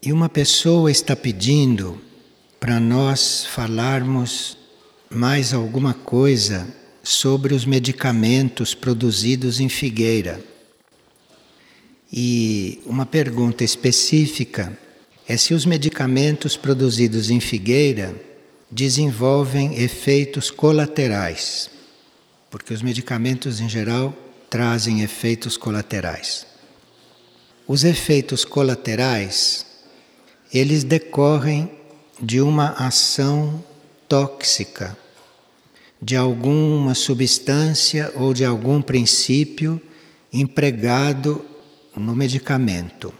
E uma pessoa está pedindo para nós falarmos mais alguma coisa sobre os medicamentos produzidos em Figueira. E uma pergunta específica é se os medicamentos produzidos em Figueira desenvolvem efeitos colaterais, porque os medicamentos em geral trazem efeitos colaterais. Os efeitos colaterais, eles decorrem de uma ação tóxica, de alguma substância ou de algum princípio empregado no medicamento.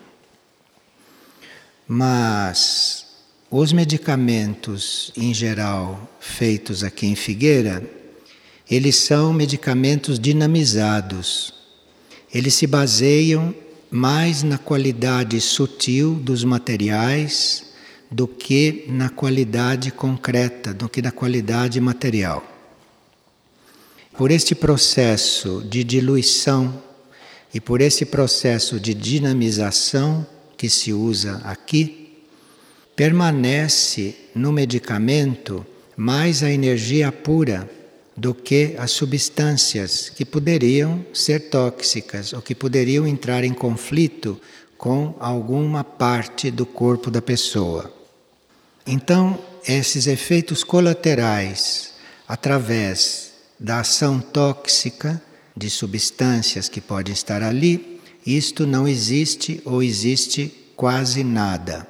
Mas os medicamentos em geral feitos aqui em Figueira, eles são medicamentos dinamizados. Eles se baseiam mais na qualidade sutil dos materiais do que na qualidade concreta, do que na qualidade material. Por este processo de diluição e por esse processo de dinamização que se usa aqui, permanece no medicamento mais a energia pura do que as substâncias que poderiam ser tóxicas ou que poderiam entrar em conflito com alguma parte do corpo da pessoa. Então, esses efeitos colaterais, através da ação tóxica de substâncias que podem estar ali, isto não existe ou existe quase nada.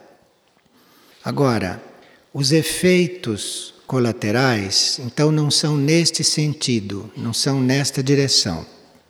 Agora, os efeitos colaterais, então, não são neste sentido, não são nesta direção.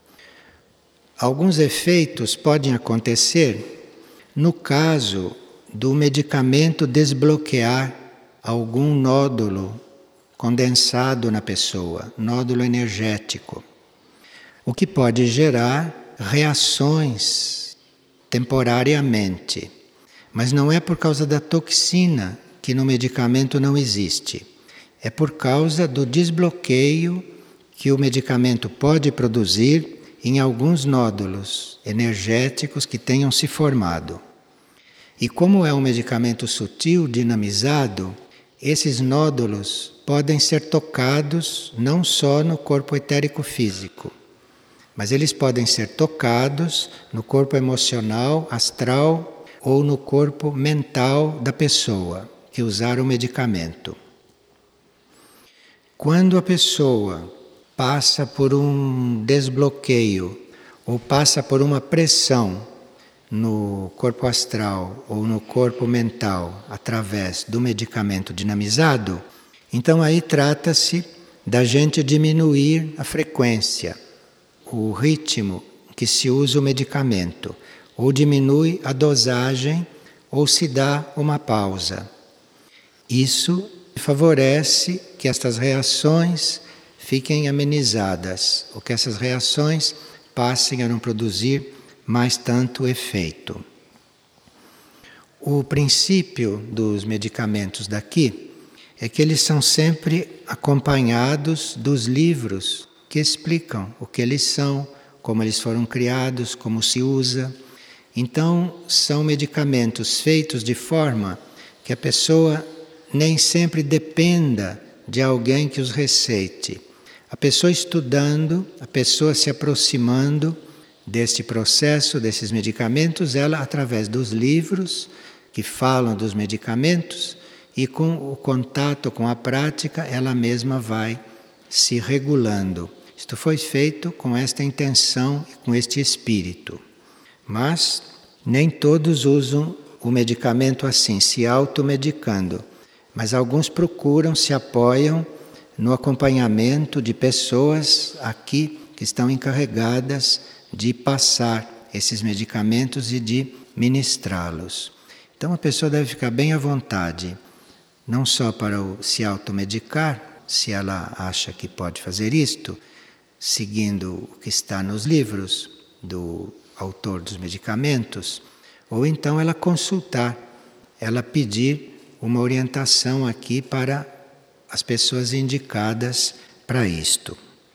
Alguns efeitos podem acontecer no caso do medicamento desbloquear algum nódulo condensado na pessoa, nódulo energético, o que pode gerar reações temporariamente. Mas não é por causa da toxina que no medicamento não existe. É por causa do desbloqueio que o medicamento pode produzir em alguns nódulos energéticos que tenham se formado. E como é um medicamento sutil, dinamizado, esses nódulos podem ser tocados não só no corpo etérico físico, mas eles podem ser tocados no corpo emocional, astral ou no corpo mental da pessoa que usar o medicamento. Quando a pessoa passa por um desbloqueio ou passa por uma pressão no corpo astral ou no corpo mental através do medicamento dinamizado, então aí trata-se da gente diminuir a frequência, o ritmo que se usa o medicamento, ou diminui a dosagem ou se dá uma pausa. Isso favorece que estas reações fiquem amenizadas, ou que essas reações passem a não produzir mais tanto efeito. O princípio dos medicamentos daqui é que eles são sempre acompanhados dos livros que explicam o que eles são, como eles foram criados, como se usa. Então, são medicamentos feitos de forma que a pessoa nem sempre dependa de alguém que os receite. A pessoa estudando, a pessoa se aproximando deste processo, desses medicamentos, ela, através dos livros que falam dos medicamentos e com o contato com a prática, ela mesma vai se regulando. Isto foi feito com esta intenção e com este espírito. Mas nem todos usam o medicamento assim, se automedicando. Mas alguns procuram, se apoiam no acompanhamento de pessoas aqui que estão encarregadas de passar esses medicamentos e de ministrá-los. Então a pessoa deve ficar bem à vontade, não só para se automedicar, se ela acha que pode fazer isto, seguindo o que está nos livros do autor dos medicamentos, ou então ela consultar, ela pedir uma orientação aqui para as pessoas indicadas para isto.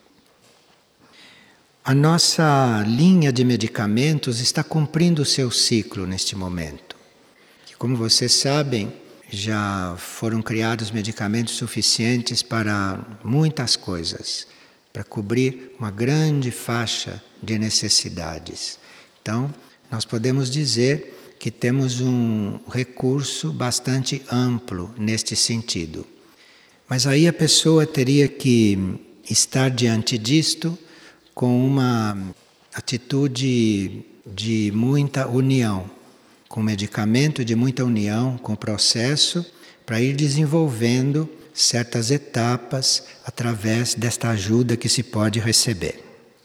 A nossa linha de medicamentos está cumprindo o seu ciclo neste momento. como vocês sabem, já foram criados medicamentos suficientes para muitas coisas, para cobrir uma grande faixa de necessidades. Então, nós podemos dizer que temos um recurso bastante amplo neste sentido. Mas aí a pessoa teria que estar diante disto com uma atitude de muita união, com medicamento, de muita união com o processo, para ir desenvolvendo certas etapas através desta ajuda que se pode receber.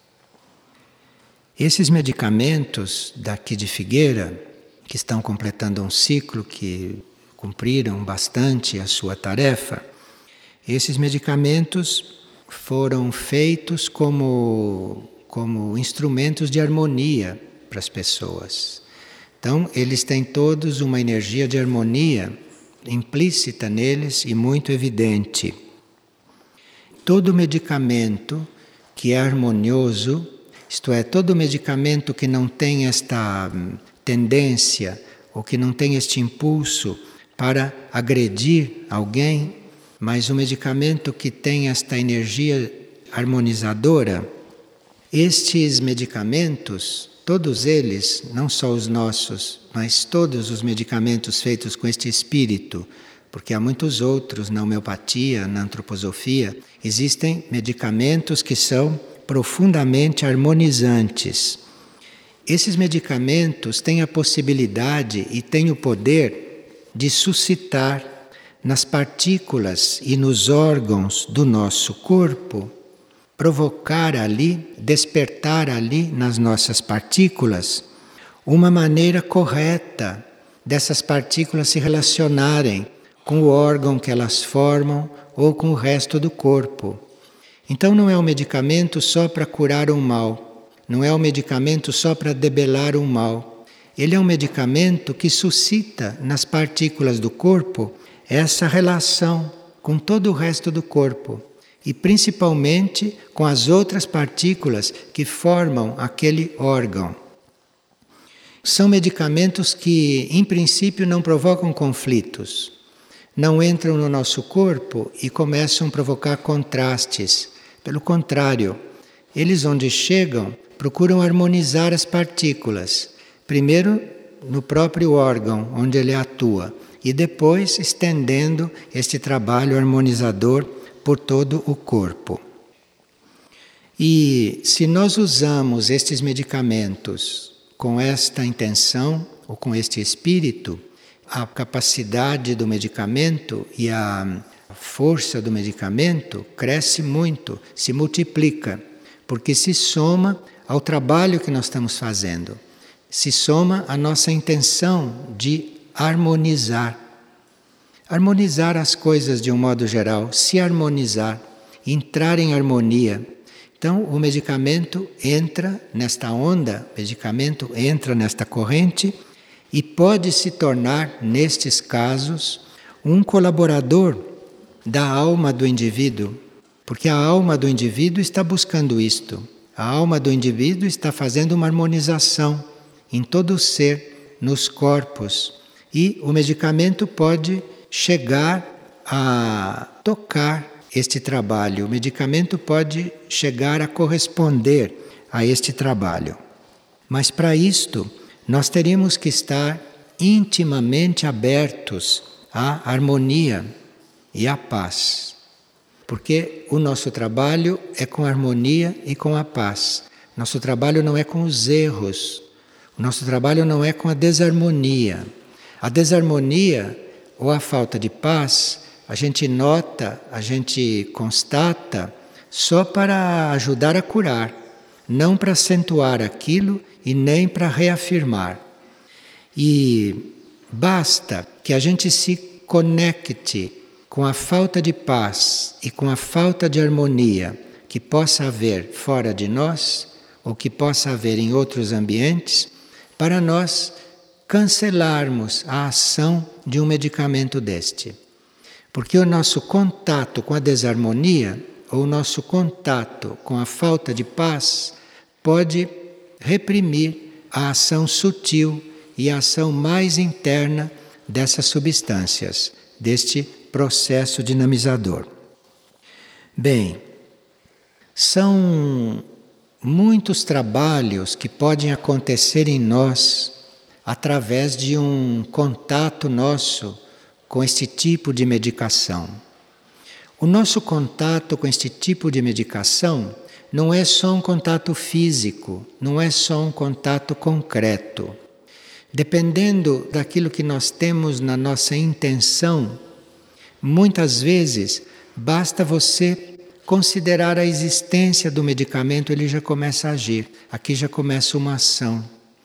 Esses medicamentos daqui de Figueira, que estão completando um ciclo, que cumpriram bastante a sua tarefa, esses medicamentos foram feitos como instrumentos de harmonia para as pessoas. Então, eles têm todos uma energia de harmonia implícita neles e muito evidente. Todo medicamento que é harmonioso, isto é, todo medicamento que não tem esta tendência ou que não tem este impulso para agredir alguém, mas um medicamento que tem esta energia harmonizadora, estes medicamentos, todos eles, não só os nossos, mas todos os medicamentos feitos com este espírito, porque há muitos outros na homeopatia, na antroposofia, existem medicamentos que são profundamente harmonizantes. Esses medicamentos têm a possibilidade e têm o poder de suscitar nas partículas e nos órgãos do nosso corpo, provocar ali, despertar ali nas nossas partículas uma maneira correta dessas partículas se relacionarem com o órgão que elas formam ou com o resto do corpo. Então não é um medicamento só para curar um mal, não é um medicamento só para debelar um mal. Ele é um medicamento que suscita nas partículas do corpo essa relação com todo o resto do corpo e principalmente com as outras partículas que formam aquele órgão. São medicamentos que, em princípio, não provocam conflitos, não entram no nosso corpo e começam a provocar contrastes. Pelo contrário, eles onde chegam procuram harmonizar as partículas, primeiro no próprio órgão onde ele atua, e depois estendendo este trabalho harmonizador por todo o corpo. E se nós usamos estes medicamentos com esta intenção ou com este espírito, a capacidade do medicamento e a força do medicamento cresce muito, se multiplica, porque se soma ao trabalho que nós estamos fazendo, se soma à nossa intenção de harmonizar. Harmonizar as coisas de um modo geral, se harmonizar, entrar em harmonia. Então o medicamento entra nesta onda, o medicamento entra nesta corrente e pode se tornar, nestes casos, um colaborador da alma do indivíduo, porque a alma do indivíduo está buscando isto. A alma do indivíduo está fazendo uma harmonização em todo o ser, nos corpos. E o medicamento pode chegar a tocar este trabalho. O medicamento pode chegar a corresponder a este trabalho. Mas para isto, nós teríamos que estar intimamente abertos à harmonia e à paz. Porque o nosso trabalho é com a harmonia e com a paz. Nosso trabalho não é com os erros. O nosso trabalho não é com a desarmonia. A desarmonia ou a falta de paz, a gente nota, a gente constata só para ajudar a curar, não para acentuar aquilo e nem para reafirmar. E basta que a gente se conecte com a falta de paz e com a falta de harmonia que possa haver fora de nós ou que possa haver em outros ambientes, para nós cancelarmos a ação de um medicamento deste. Porque o nosso contato com a desarmonia ou o nosso contato com a falta de paz pode reprimir a ação sutil e a ação mais interna dessas substâncias, deste processo dinamizador. Bem, são muitos trabalhos que podem acontecer em nós através de um contato nosso com este tipo de medicação. O nosso contato com este tipo de medicação não é só um contato físico, não é só um contato concreto. Dependendo daquilo que nós temos na nossa intenção, muitas vezes basta você considerar a existência do medicamento, ele já começa a agir. Aqui já começa uma ação.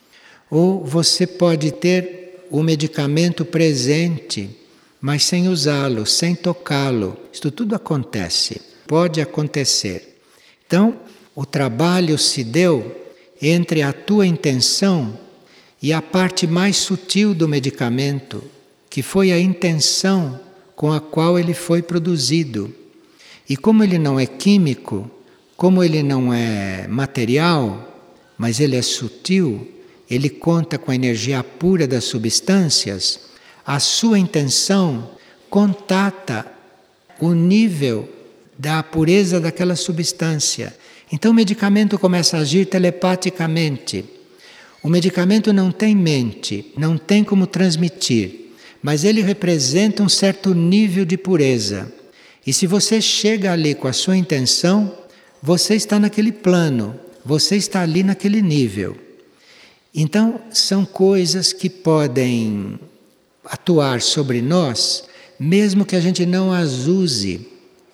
Ou você pode ter o medicamento presente, mas sem usá-lo, sem tocá-lo. Isto tudo acontece, pode acontecer. Então, o trabalho se deu entre a tua intenção e a parte mais sutil do medicamento, que foi a intenção com a qual ele foi produzido. E como ele não é químico, como ele não é material, mas ele é sutil, ele conta com a energia pura das substâncias, a sua intenção contata o nível da pureza daquela substância. Então o medicamento começa a agir telepaticamente. O medicamento não tem mente, não tem como transmitir, mas ele representa um certo nível de pureza. E se você chega ali com a sua intenção, você está naquele plano, você está ali naquele nível. Então, são coisas que podem atuar sobre nós, mesmo que a gente não as use,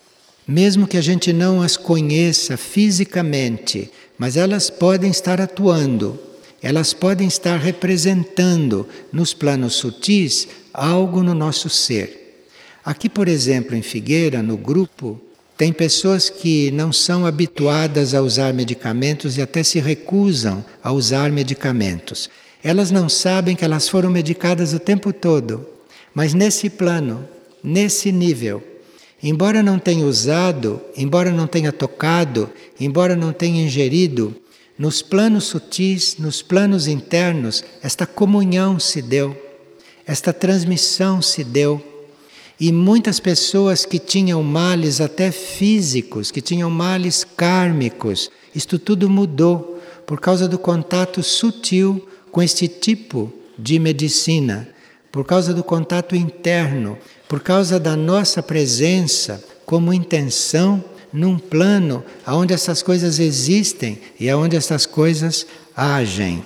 mesmo que a gente não as conheça fisicamente, mas elas podem estar atuando, elas podem estar representando nos planos sutis algo no nosso ser. Aqui, por exemplo, em Figueira, no grupo, tem pessoas que não são habituadas a usar medicamentos e até se recusam a usar medicamentos. Elas não sabem que elas foram medicadas o tempo todo, mas nesse plano, nesse nível, embora não tenha usado, embora não tenha tocado, embora não tenha ingerido, nos planos sutis, nos planos internos, esta comunhão se deu, esta transmissão se deu. E muitas pessoas que tinham males até físicos, que tinham males kármicos, isto tudo mudou por causa do contato sutil com este tipo de medicina, por causa do contato interno, por causa da nossa presença como intenção num plano onde essas coisas existem e onde essas coisas agem.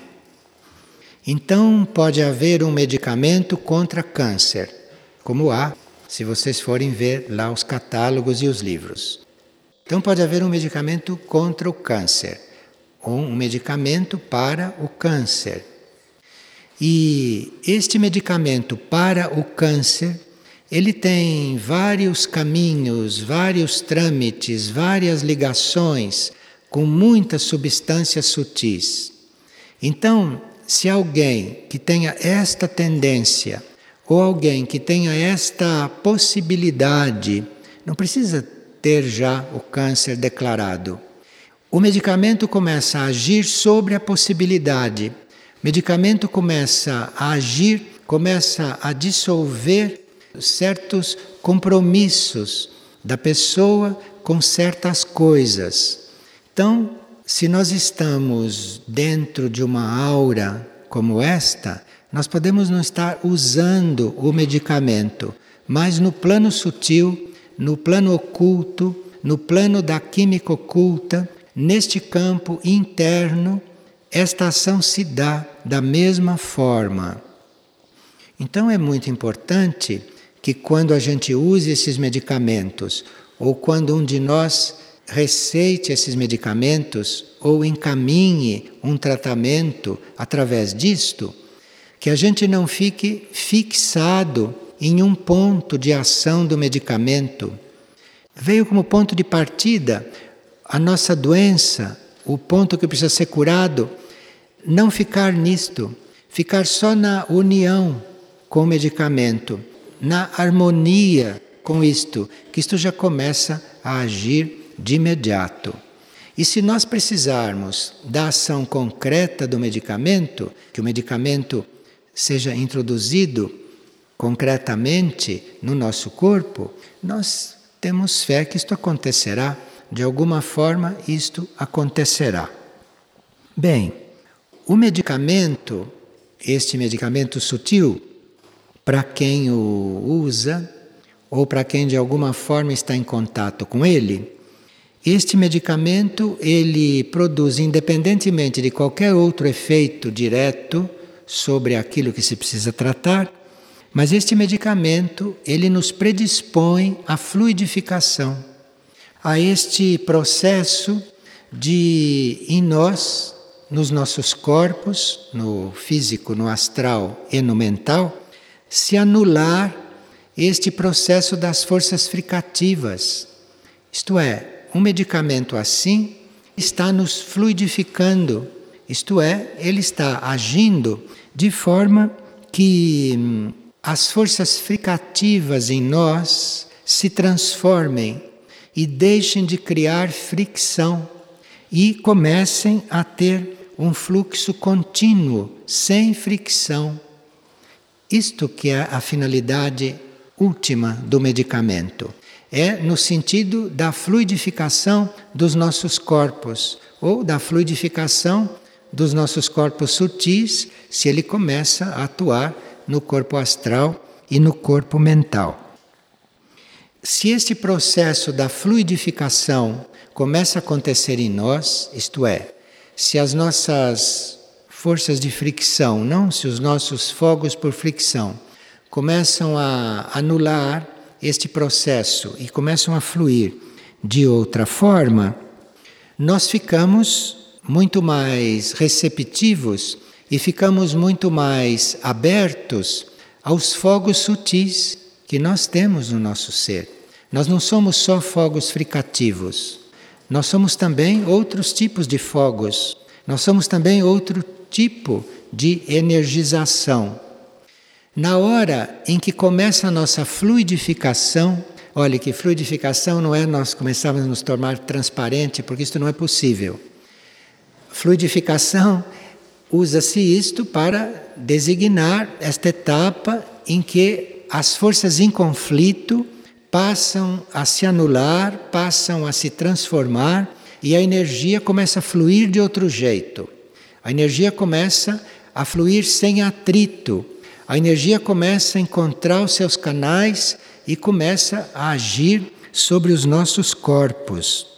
Então pode haver um medicamento contra câncer, como há, se vocês forem ver lá os catálogos e os livros. Então pode haver um medicamento contra o câncer, ou um medicamento para o câncer. E este medicamento para o câncer, ele tem vários caminhos, vários trâmites, várias ligações com muitas substâncias sutis. Então, se alguém que tenha esta tendência, ou alguém que tenha esta possibilidade, não precisa ter já o câncer declarado. O medicamento começa a agir sobre a possibilidade. O medicamento começa a agir, começa a dissolver certos compromissos da pessoa com certas coisas. Então, se nós estamos dentro de uma aura como esta, nós podemos não estar usando o medicamento, mas no plano sutil, no plano oculto, no plano da química oculta, neste campo interno, esta ação se dá da mesma forma. Então é muito importante que quando a gente use esses medicamentos, ou quando um de nós receite esses medicamentos, ou encaminhe um tratamento através disto, que a gente não fique fixado em um ponto de ação do medicamento. Veio como ponto de partida a nossa doença, o ponto que precisa ser curado, não ficar nisto, ficar só na união com o medicamento, na harmonia com isto, que isto já começa a agir de imediato. E se nós precisarmos da ação concreta do medicamento, que o medicamento seja introduzido concretamente no nosso corpo, nós temos fé que isto acontecerá. De alguma forma, isto acontecerá. Bem, o medicamento, este medicamento sutil, para quem o usa, ou para quem de alguma forma está em contato com ele, este medicamento ele produz, independentemente de qualquer outro efeito direto sobre aquilo que se precisa tratar, mas este medicamento ele nos predispõe à fluidificação, a este processo de, em nós, nos nossos corpos, no físico, no astral e no mental, se anular este processo das forças fricativas. Isto é, um medicamento assim está nos fluidificando, isto é, ele está agindo de forma que as forças fricativas em nós se transformem e deixem de criar fricção e comecem a ter um fluxo contínuo, sem fricção. Isto que é a finalidade última do medicamento. É no sentido da fluidificação dos nossos corpos, ou da fluidificação dos nossos corpos sutis, se ele começa a atuar no corpo astral e no corpo mental. Se este processo da fluidificação começa a acontecer em nós, isto é, se as nossas forças de fricção, não se os nossos fogos por fricção, começam a anular este processo e começam a fluir de outra forma, nós ficamos muito mais receptivos e ficamos muito mais abertos aos fogos sutis que nós temos no nosso ser. Nós não somos só fogos fricativos, nós somos também outros tipos de fogos, nós somos também outro tipo de energização. Na hora em que começa a nossa fluidificação, olha que fluidificação não é nós começarmos a nos tornar transparente, porque isto não é possível. Fluidificação, usa-se isto para designar esta etapa em que as forças em conflito passam a se anular, passam a se transformar e a energia começa a fluir de outro jeito. A energia começa a fluir sem atrito. A energia começa a encontrar os seus canais e começa a agir sobre os nossos corpos.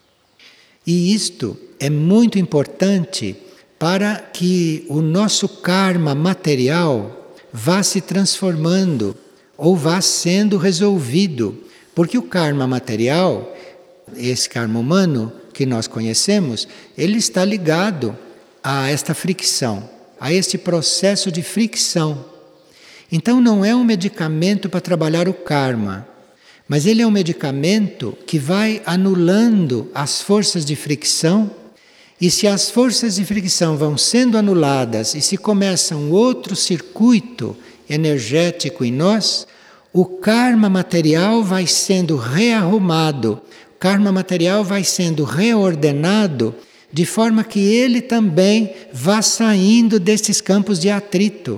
E isto é muito importante para que o nosso karma material vá se transformando ou vá sendo resolvido. Porque o karma material, esse karma humano que nós conhecemos, ele está ligado a esta fricção, a este processo de fricção. Então não é um medicamento para trabalhar o karma, mas ele é um medicamento que vai anulando as forças de fricção, e se as forças de fricção vão sendo anuladas e se começa um outro circuito energético em nós, o karma material vai sendo rearrumado, o karma material vai sendo reordenado, de forma que ele também vá saindo destes campos de atrito.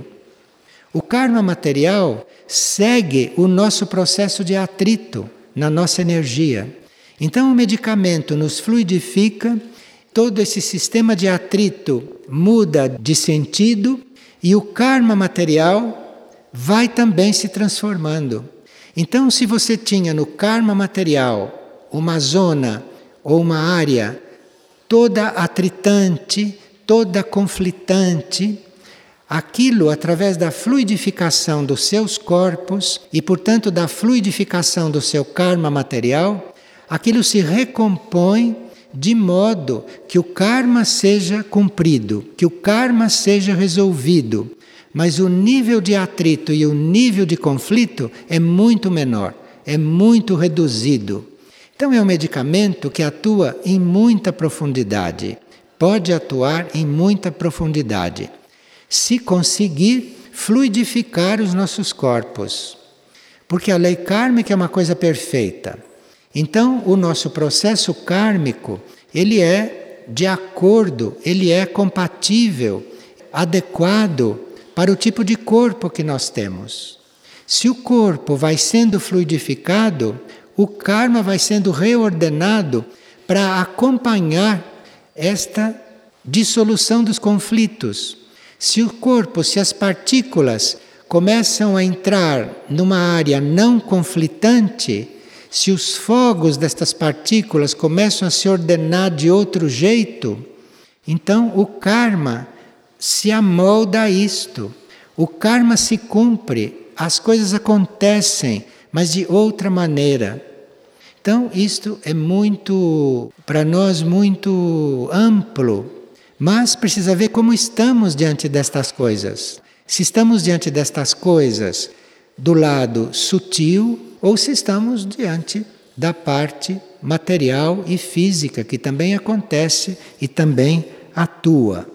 O karma material segue o nosso processo de atrito na nossa energia. Então o medicamento nos fluidifica, todo esse sistema de atrito muda de sentido e o karma material vai também se transformando. Então, se você tinha no karma material uma zona ou uma área toda atritante, toda conflitante, aquilo, através da fluidificação dos seus corpos e, portanto, da fluidificação do seu karma material, aquilo se recompõe de modo que o karma seja cumprido, que o karma seja resolvido. Mas o nível de atrito e o nível de conflito é muito menor, é muito reduzido. Então é um medicamento que atua em muita profundidade, pode atuar em muita profundidade, se conseguir fluidificar os nossos corpos. Porque a lei kármica é uma coisa perfeita. Então o nosso processo kármico, ele é de acordo, ele é compatível, adequado para o tipo de corpo que nós temos. Se o corpo vai sendo fluidificado, o karma vai sendo reordenado para acompanhar esta dissolução dos conflitos. Se o corpo, se as partículas começam a entrar numa área não conflitante, se os fogos destas partículas começam a se ordenar de outro jeito, então o karma se amolda a isto. O karma se cumpre, as coisas acontecem, mas de outra maneira. Então isto é muito, para nós, muito amplo, mas precisa ver como estamos diante destas coisas. Se estamos diante destas coisas do lado sutil ou se estamos diante da parte material e física, que também acontece e também atua.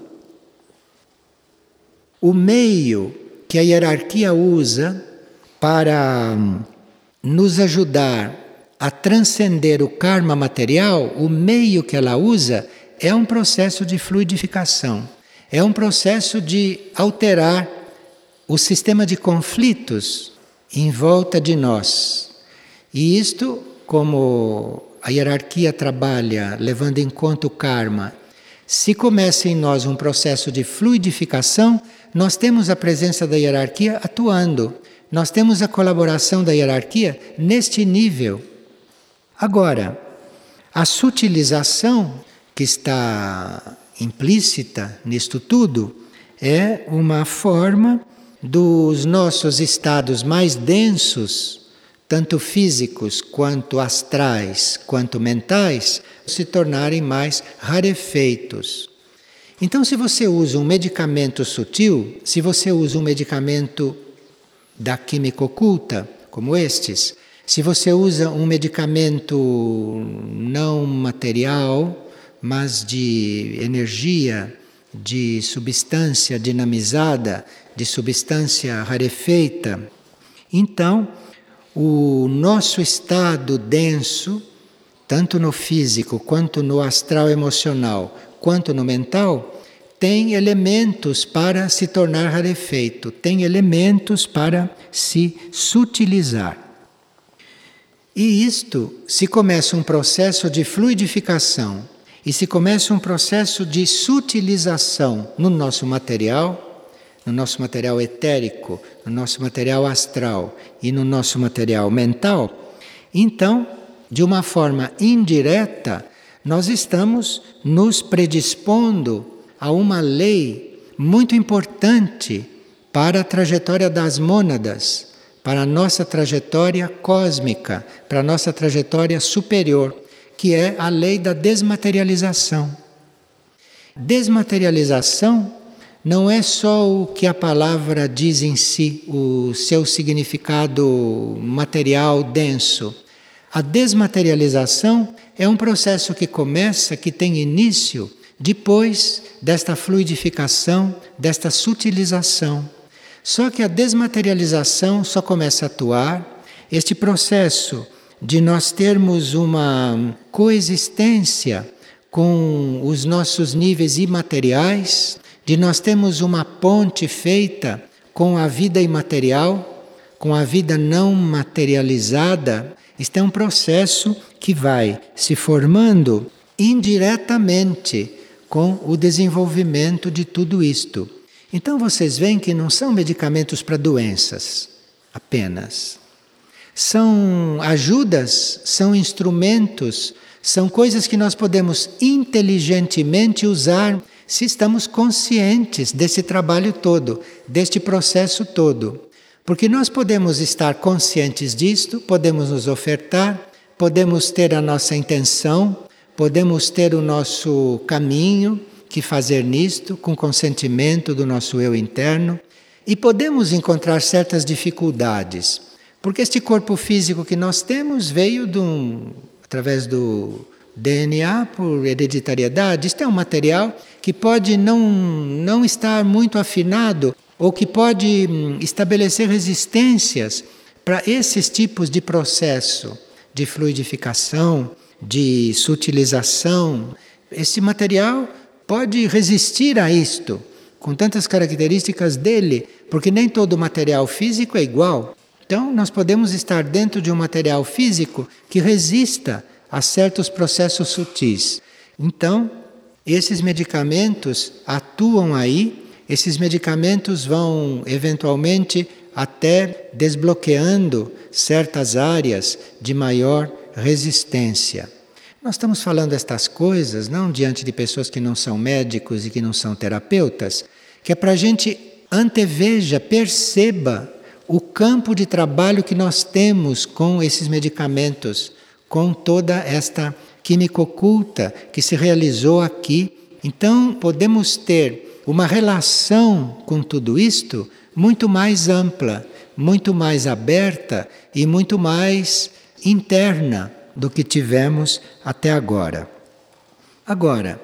O meio que a hierarquia usa para nos ajudar a transcender o karma material, o meio que ela usa é um processo de fluidificação, é um processo de alterar o sistema de conflitos em volta de nós. E isto, como a hierarquia trabalha levando em conta o karma, se começa em nós um processo de fluidificação, nós temos a presença da hierarquia atuando, nós temos a colaboração da hierarquia neste nível. Agora, a sutilização que está implícita nisto tudo é uma forma dos nossos estados mais densos, tanto físicos quanto astrais, quanto mentais, se tornarem mais rarefeitos. Então, se você usa um medicamento sutil, se você usa um medicamento da química oculta, como estes, se você usa um medicamento não material, mas de energia, de substância dinamizada, de substância rarefeita, então o nosso estado denso, tanto no físico, quanto no astral emocional, quanto no mental, tem elementos para se tornar rarefeito, tem elementos para se sutilizar. E isto, se começa um processo de fluidificação e se começa um processo de sutilização no nosso material etérico, no nosso material astral e no nosso material mental, então, de uma forma indireta, nós estamos nos predispondo a uma lei muito importante para a trajetória das mônadas, para a nossa trajetória cósmica, para a nossa trajetória superior, que é a lei da desmaterialização. Desmaterialização não é só o que a palavra diz em si, o seu significado material denso. A desmaterialização é um processo que começa, que tem início depois desta fluidificação, desta sutilização. Só que a desmaterialização só começa a atuar, este processo de nós termos uma coexistência com os nossos níveis imateriais, de nós termos uma ponte feita com a vida imaterial, com a vida não materializada. Este é um processo que vai se formando indiretamente com o desenvolvimento de tudo isto. Então vocês veem que não são medicamentos para doenças apenas. São ajudas, são instrumentos, são coisas que nós podemos inteligentemente usar se estamos conscientes desse trabalho todo, deste processo todo. Porque nós podemos estar conscientes disto, podemos nos ofertar, podemos ter a nossa intenção, podemos ter o nosso caminho que fazer nisto, com consentimento do nosso eu interno, e podemos encontrar certas dificuldades, porque este corpo físico que nós temos veio através do DNA, por hereditariedade. Isto é um material que pode não estar muito afinado, ou que pode estabelecer resistências para esses tipos de processo de fluidificação, de sutilização. Esse material pode resistir a isto, com tantas características dele, porque nem todo material físico é igual. Então, nós podemos estar dentro de um material físico que resista a certos processos sutis. Então, esses medicamentos atuam aí, esses medicamentos vão eventualmente até desbloqueando certas áreas de maior resistência. Nós estamos falando estas coisas não diante de pessoas que não são médicos e que não são terapeutas, que é para a gente anteveja, perceba o campo de trabalho que nós temos com esses medicamentos, com toda esta química oculta que se realizou aqui. Então, podemos ter uma relação com tudo isto muito mais ampla, muito mais aberta e muito mais interna do que tivemos até agora. Agora,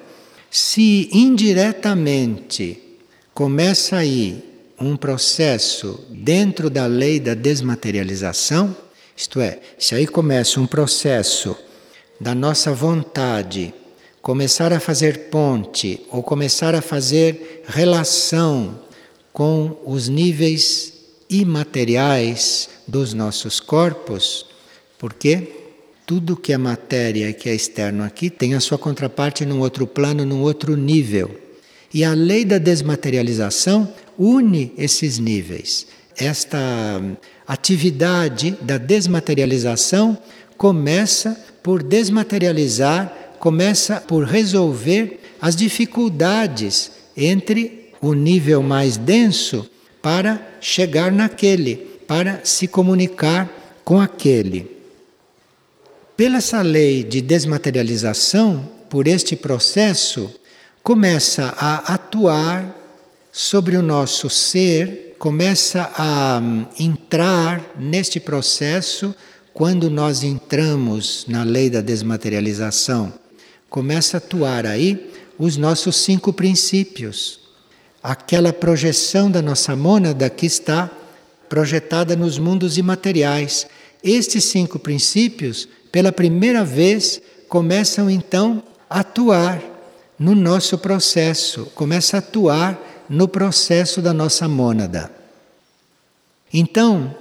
se indiretamente começa aí um processo dentro da lei da desmaterialização, isto é, se aí começa um processo da nossa vontade começar a fazer ponte ou começar a fazer relação com os níveis imateriais dos nossos corpos, porque tudo que é matéria e que é externo aqui tem a sua contraparte num outro plano, num outro nível. E a lei da desmaterialização une esses níveis. Esta atividade da desmaterialização começa por desmaterializar, começa por resolver as dificuldades entre o nível mais denso para chegar naquele, para se comunicar com aquele. Pela essa lei de desmaterialização, por este processo, começa a atuar sobre o nosso ser, começa a entrar neste processo quando nós entramos na lei da desmaterialização. Começa a atuar aí os nossos 5 princípios. Aquela projeção da nossa mônada que está projetada nos mundos imateriais. Estes 5 princípios, pela primeira vez, começam então a atuar no nosso processo, começa a atuar no processo da nossa mônada. Então,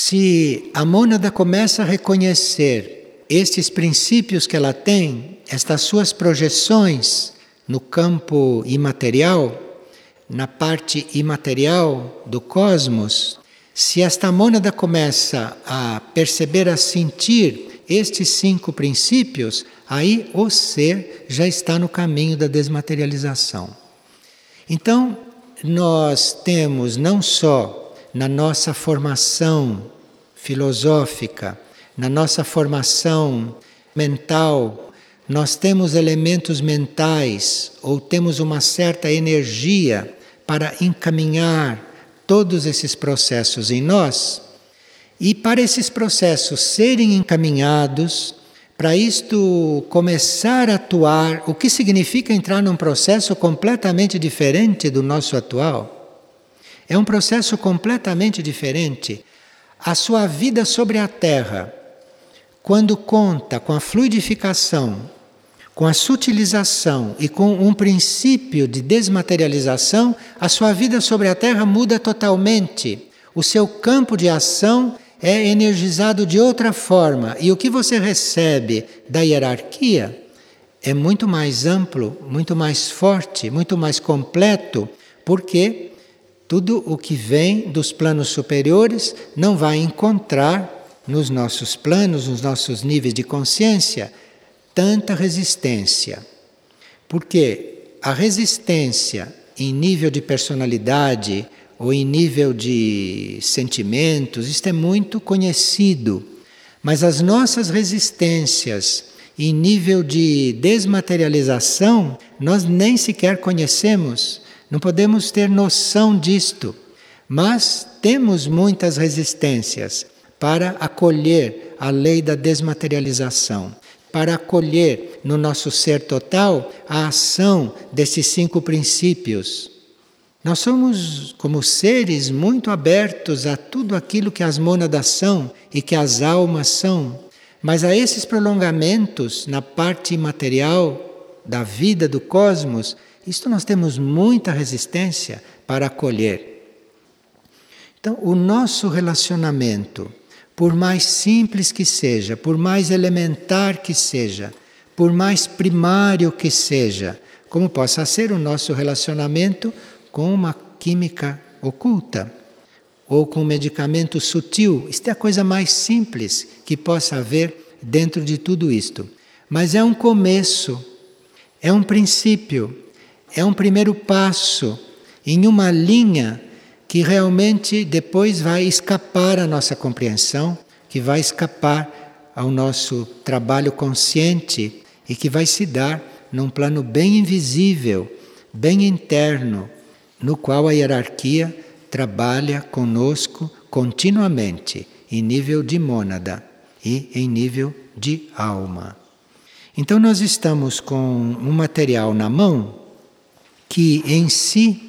se a mônada começa a reconhecer estes princípios que ela tem, estas suas projeções no campo imaterial, na parte imaterial do cosmos, se esta mônada começa a perceber, a sentir estes 5 princípios, aí o ser já está no caminho da desmaterialização. Então, nós temos não só na nossa formação filosófica, na nossa formação mental, nós temos elementos mentais ou temos uma certa energia para encaminhar todos esses processos em nós. E para esses processos serem encaminhados, para isto começar a atuar, o que significa entrar num processo completamente diferente do nosso atual? É um processo completamente diferente. A sua vida sobre a Terra, quando conta com a fluidificação, com a sutilização e com um princípio de desmaterialização, a sua vida sobre a Terra muda totalmente. O seu campo de ação é energizado de outra forma. E o que você recebe da hierarquia é muito mais amplo, muito mais forte, muito mais completo, porque tudo o que vem dos planos superiores não vai encontrar nos nossos planos, nos nossos níveis de consciência, tanta resistência. Porque a resistência em nível de personalidade ou em nível de sentimentos, isto é muito conhecido. Mas as nossas resistências em nível de desmaterialização, nós nem sequer conhecemos, não podemos ter noção disto. Mas temos muitas resistências para acolher a lei da desmaterialização, para acolher no nosso ser total a ação desses 5 princípios. Nós somos, como seres, muito abertos a tudo aquilo que as mônadas são e que as almas são. Mas a esses prolongamentos na parte imaterial da vida do cosmos, isto nós temos muita resistência para acolher. Então, o nosso relacionamento, por mais simples que seja, por mais elementar que seja, por mais primário que seja, como possa ser o nosso relacionamento com uma química oculta ou com um medicamento sutil, isto é a coisa mais simples que possa haver dentro de tudo isto. Mas é um começo, é um princípio, é um primeiro passo em uma linha que realmente depois vai escapar à nossa compreensão, que vai escapar ao nosso trabalho consciente e que vai se dar num plano bem invisível, bem interno, no qual a hierarquia trabalha conosco continuamente, em nível de mônada e em nível de alma. Então nós estamos com um material na mão que em si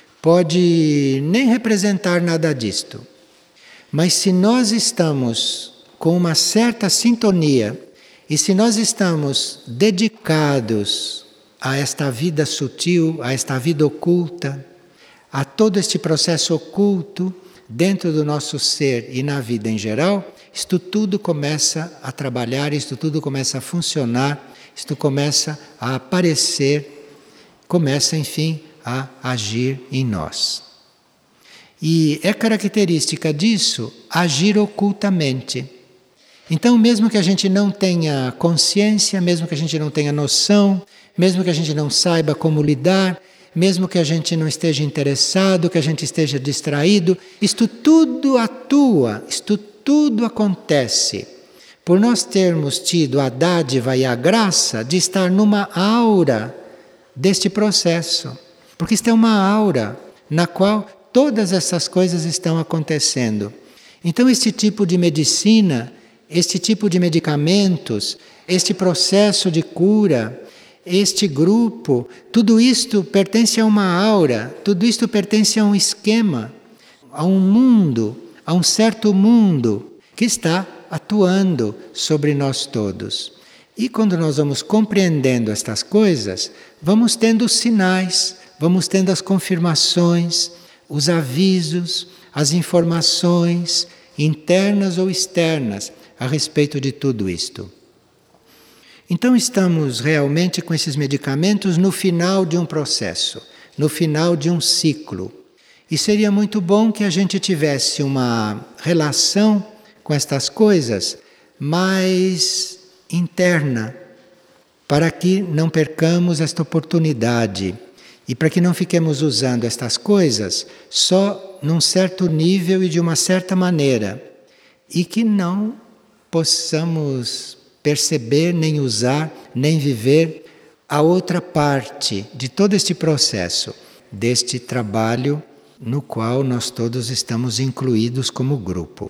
pode nem representar nada disto. Mas se nós estamos com uma certa sintonia e se nós estamos dedicados a esta vida sutil, a esta vida oculta, a todo este processo oculto dentro do nosso ser e na vida em geral, isto tudo começa a trabalhar, isto tudo começa a funcionar, isto começa a aparecer, começa, enfim, a agir em nós. E é característica disso agir ocultamente. Então, mesmo que a gente não tenha consciência, mesmo que a gente não tenha noção, mesmo que a gente não saiba como lidar, mesmo que a gente não esteja interessado, que a gente esteja distraído, isto tudo atua, isto tudo acontece. Por nós termos tido a dádiva e a graça de estar numa aura deste processo. Porque isto é uma aura na qual todas essas coisas estão acontecendo. Então, este tipo de medicina, este tipo de medicamentos, este processo de cura, este grupo, tudo isto pertence a uma aura, tudo isto pertence a um esquema, a um mundo, a um certo mundo que está atuando sobre nós todos. E quando nós vamos compreendendo estas coisas, vamos tendo os sinais, vamos tendo as confirmações, os avisos, as informações internas ou externas a respeito de tudo isto. Então estamos realmente com esses medicamentos no final de um processo, no final de um ciclo. E seria muito bom que a gente tivesse uma relação com estas coisas mais interna, para que não percamos esta oportunidade e para que não fiquemos usando estas coisas só num certo nível e de uma certa maneira, e que não possamos perceber, nem usar, nem viver a outra parte de todo este processo, deste trabalho no qual nós todos estamos incluídos como grupo.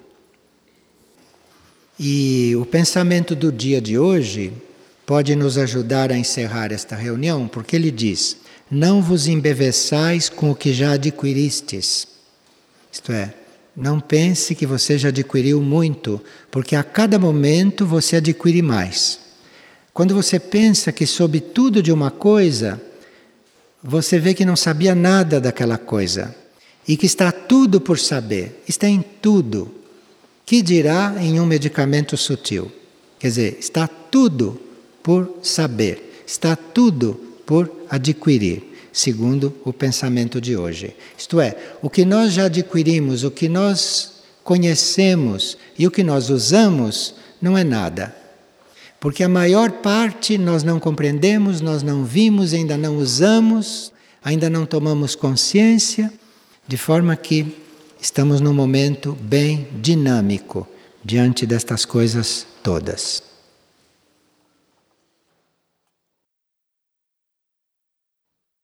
E o pensamento do dia de hoje pode nos ajudar a encerrar esta reunião, porque ele diz: não vos embeveçais com o que já adquiristes. Isto é, não pense que você já adquiriu muito, porque a cada momento você adquire mais. Quando você pensa que soube tudo de uma coisa, você vê que não sabia nada daquela coisa e que está tudo por saber, está em tudo. Que dirá em um medicamento sutil? Quer dizer, está tudo por saber, está tudo por adquirir, segundo o pensamento de hoje. Isto é, o que nós já adquirimos, o que nós conhecemos e o que nós usamos não é nada. Porque a maior parte nós não compreendemos, nós não vimos, ainda não usamos, ainda não tomamos consciência, de forma que estamos num momento bem dinâmico diante destas coisas todas.